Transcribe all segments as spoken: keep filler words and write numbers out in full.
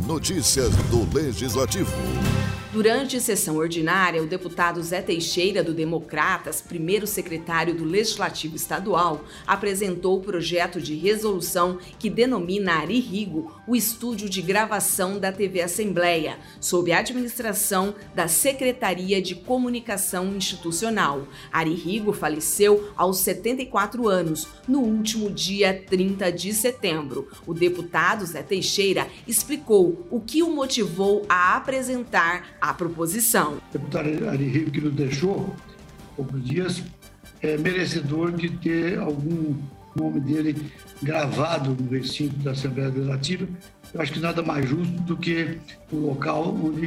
Notícias do Legislativo. Durante sessão ordinária, o deputado Zé Teixeira, do Democratas, primeiro secretário do Legislativo Estadual, apresentou o projeto de resolução que denomina Ari Rigo o estúdio de gravação da T V Assembleia, sob a administração da Secretaria de Comunicação Institucional. Ari Rigo faleceu aos setenta e quatro anos, no último dia trinta de setembro. O deputado Zé Teixeira explicou o que o motivou a apresentar a proposição. O deputado Ari Rigo, que nos deixou há poucos dias, é merecedor de ter algum nome dele gravado no recinto da Assembleia Legislativa. Eu acho que nada mais justo do que o local onde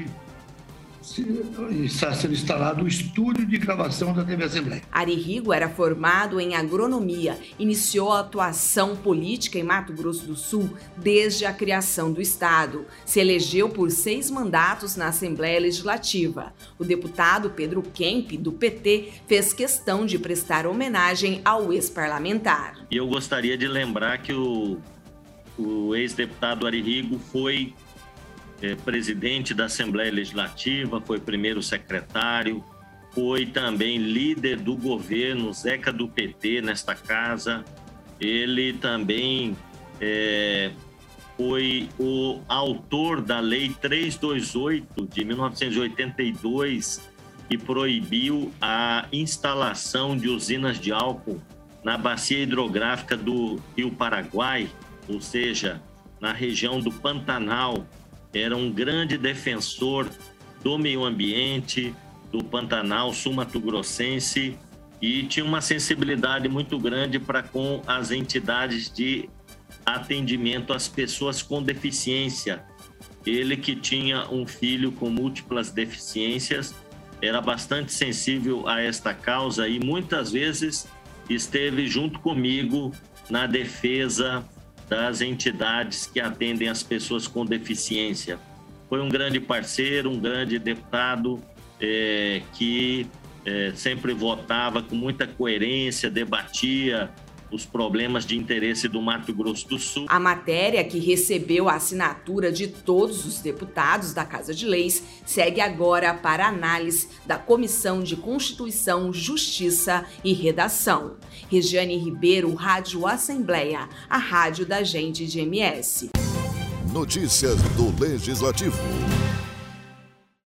está sendo instalado o estúdio de gravação da T V Assembleia. Ari Rigo era formado em agronomia, iniciou a atuação política em Mato Grosso do Sul desde a criação do estado. Se elegeu por seis mandatos na Assembleia Legislativa. O deputado Pedro Kemp, do P T, fez questão de prestar homenagem ao ex-parlamentar. E eu gostaria de lembrar que o, o ex-deputado Ari Rigo foi É, presidente da Assembleia Legislativa, foi primeiro secretário, foi também líder do governo, Zeca do P T nesta casa. Ele também é, foi o autor da Lei trezentos e vinte e oito de mil novecentos e oitenta e dois, que proibiu a instalação de usinas de álcool na bacia hidrográfica do Rio Paraguai, ou seja, na região do Pantanal. Era um grande defensor do meio ambiente, do Pantanal sul-mato-grossense, e tinha uma sensibilidade muito grande para com as entidades de atendimento às pessoas com deficiência. Ele, que tinha um filho com múltiplas deficiências, era bastante sensível a esta causa e muitas vezes esteve junto comigo na defesa das entidades que atendem as pessoas com deficiência. Foi um grande parceiro, um grande deputado é, que é, sempre votava com muita coerência, debatia os problemas de interesse do Mato Grosso do Sul. A matéria, que recebeu a assinatura de todos os deputados da Casa de Leis, segue agora para análise da Comissão de Constituição, Justiça e Redação. Regiane Ribeiro, Rádio Assembleia, a rádio da gente de M S. Notícias do Legislativo.